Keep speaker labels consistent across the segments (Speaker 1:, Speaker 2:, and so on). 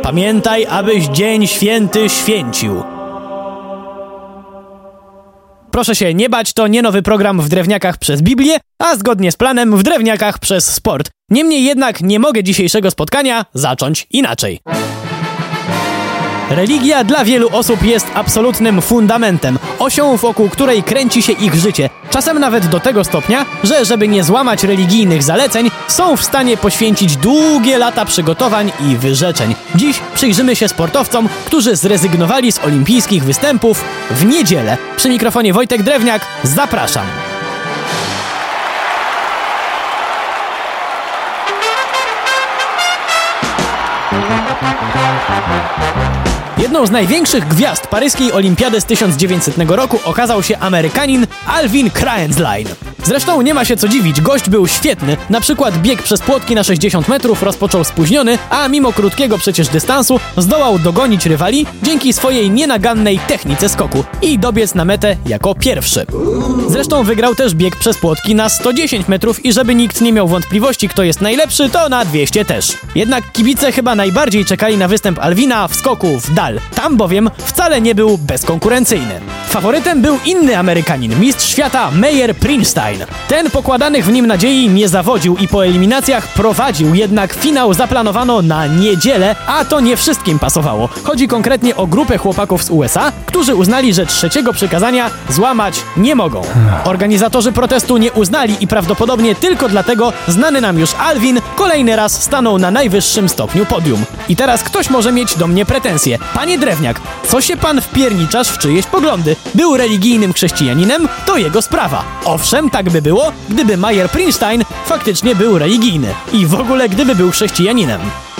Speaker 1: Pamiętaj, abyś dzień święty święcił. Proszę się nie bać, to nie nowy program w Drewniakach przez Biblię, a zgodnie z planem w Drewniakach przez sport. Niemniej jednak nie mogę dzisiejszego spotkania zacząć inaczej. Religia dla wielu osób jest absolutnym fundamentem, osią, wokół której kręci się ich życie. Czasem nawet do tego stopnia, że żeby nie złamać religijnych zaleceń, są w stanie poświęcić długie lata przygotowań i wyrzeczeń. Dziś przyjrzymy się sportowcom, którzy zrezygnowali z olimpijskich występów w niedzielę. Przy mikrofonie Wojtek Drewniak, zapraszam. Jedną z największych gwiazd paryskiej olimpiady z 1900 roku okazał się Amerykanin Alvin Kraenzlein. Zresztą nie ma się co dziwić, gość był świetny. Na przykład bieg przez płotki na 60 metrów rozpoczął spóźniony, a mimo krótkiego przecież dystansu zdołał dogonić rywali dzięki swojej nienagannej technice skoku i dobiec na metę jako pierwszy. Zresztą wygrał też bieg przez płotki na 110 metrów i żeby nikt nie miał wątpliwości, kto jest najlepszy, to na 200 też. Jednak kibice chyba najbardziej czekali na występ Alvina w skoku w dal. Tam bowiem wcale nie był bezkonkurencyjny. Faworytem był inny Amerykanin, mistrz świata Meyer Prinstein. Ten pokładanych w nim nadziei nie zawodził i po eliminacjach prowadził, jednak finał zaplanowano na niedzielę, a to nie wszystkim pasowało. Chodzi konkretnie o grupę chłopaków z USA, którzy uznali, że trzeciego przykazania złamać nie mogą. Organizatorzy protestu nie uznali i prawdopodobnie tylko dlatego znany nam już Alvin kolejny raz stanął na najwyższym stopniu podium. I teraz ktoś może mieć do mnie pretensje. Panie Drewniak, co się pan wpierniczasz w czyjeś poglądy? Był religijnym chrześcijaninem? To jego sprawa. Owszem, tak by było, gdyby Meyer Prinstein faktycznie był religijny. I w ogóle gdyby był chrześcijaninem.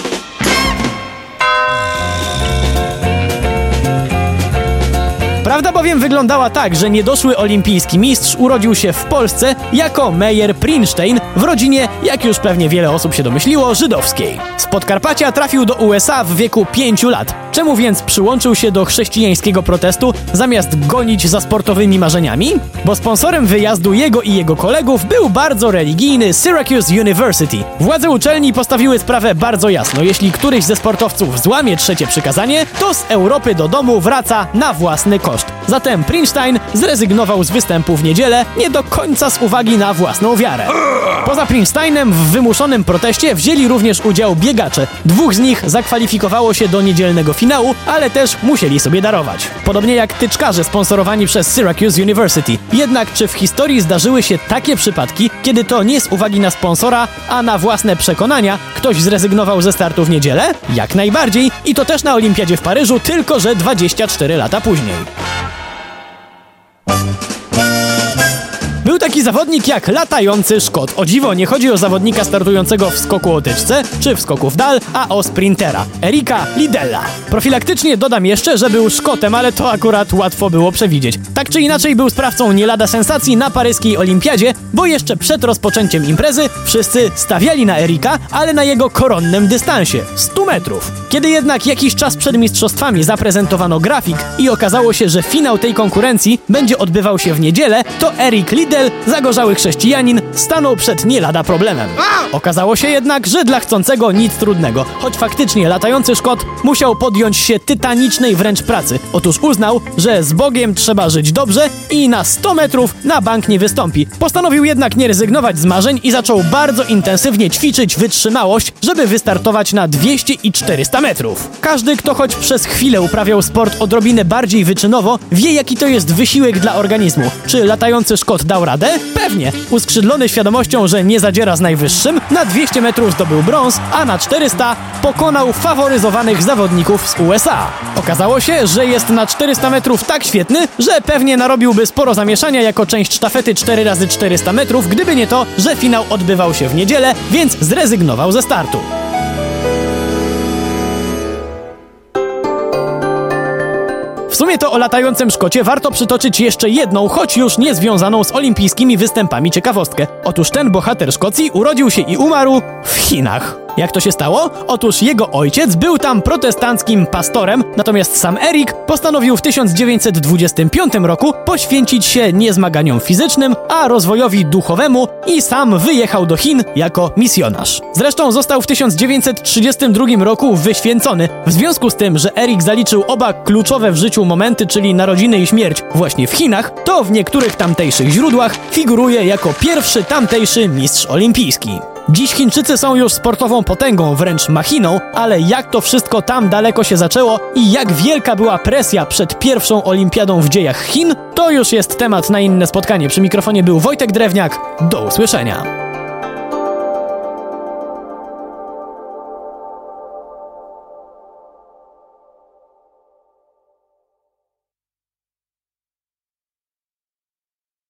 Speaker 1: Prawda bowiem wyglądała tak, że niedoszły olimpijski mistrz urodził się w Polsce jako Meyer Prinstein w rodzinie, jak już pewnie wiele osób się domyśliło, żydowskiej. Z Podkarpacia trafił do USA w wieku 5 lat. Czemu więc przyłączył się do chrześcijańskiego protestu, zamiast gonić za sportowymi marzeniami? Bo sponsorem wyjazdu jego i jego kolegów był bardzo religijny Syracuse University. Władze uczelni postawiły sprawę bardzo jasno. Jeśli któryś ze sportowców złamie trzecie przykazanie, to z Europy do domu wraca na własny koszt. Zatem Prinstein zrezygnował z występu w niedzielę nie do końca z uwagi na własną wiarę. Poza Prinsteinem w wymuszonym proteście wzięli również udział biegacze. 2 z nich zakwalifikowało się do niedzielnego finału, ale też musieli sobie darować. Podobnie jak tyczkarze sponsorowani przez Syracuse University. Jednak czy w historii zdarzyły się takie przypadki, kiedy to nie z uwagi na sponsora, a na własne przekonania ktoś zrezygnował ze startu w niedzielę? Jak najbardziej i to też na Olimpiadzie w Paryżu, tylko że 24 lata później. Był taki zawodnik jak latający Szkot. O dziwo, nie chodzi o zawodnika startującego w skoku o tyczce, czy w skoku w dal, a o sprintera. Erika Liddella. Profilaktycznie dodam jeszcze, że był Szkotem, ale to akurat łatwo było przewidzieć. Tak czy inaczej był sprawcą nie lada sensacji na paryskiej olimpiadzie, bo jeszcze przed rozpoczęciem imprezy wszyscy stawiali na Erika, ale na jego koronnym dystansie 100 metrów. Kiedy jednak jakiś czas przed mistrzostwami zaprezentowano grafik i okazało się, że finał tej konkurencji będzie odbywał się w niedzielę, to Erik Liddell, zagorzały chrześcijanin, stanął przed nie lada problemem. Okazało się jednak, że dla chcącego nic trudnego, choć faktycznie latający Szkot musiał podjąć się tytanicznej wręcz pracy. Otóż uznał, że z Bogiem trzeba żyć dobrze i na 100 metrów na bank nie wystąpi. Postanowił jednak nie rezygnować z marzeń i zaczął bardzo intensywnie ćwiczyć wytrzymałość, żeby wystartować na 200 i 400 metrów. Każdy, kto choć przez chwilę uprawiał sport odrobinę bardziej wyczynowo, wie, jaki to jest wysiłek dla organizmu. Czy latający Szkot dał radę? Pewnie. Uskrzydlony świadomością, że nie zadziera z najwyższym, na 200 metrów zdobył brąz, a na 400 pokonał faworyzowanych zawodników z USA. Okazało się, że jest na 400 metrów tak świetny, że pewnie narobiłby sporo zamieszania jako część sztafety 4x400 metrów, gdyby nie to, że finał odbywał się w niedzielę, więc zrezygnował ze startu. W sumie to o latającym Szkocie warto przytoczyć jeszcze jedną, choć już nie związaną z olimpijskimi występami ciekawostkę. Otóż ten bohater Szkocji urodził się i umarł w Chinach. Jak to się stało? Otóż jego ojciec był tam protestanckim pastorem, natomiast sam Erik postanowił w 1925 roku poświęcić się nie zmaganiom fizycznym, a rozwojowi duchowemu i sam wyjechał do Chin jako misjonarz. Zresztą został w 1932 roku wyświęcony. W związku z tym, że Erik zaliczył oba kluczowe w życiu momenty, czyli narodziny i śmierć właśnie w Chinach, to w niektórych tamtejszych źródłach figuruje jako pierwszy tamtejszy mistrz olimpijski. Dziś Chińczycy są już sportową potęgą, wręcz machiną, ale jak to wszystko tam daleko się zaczęło i jak wielka była presja przed pierwszą olimpiadą w dziejach Chin, to już jest temat na inne spotkanie. Przy mikrofonie był Wojtek Drewniak. Do usłyszenia.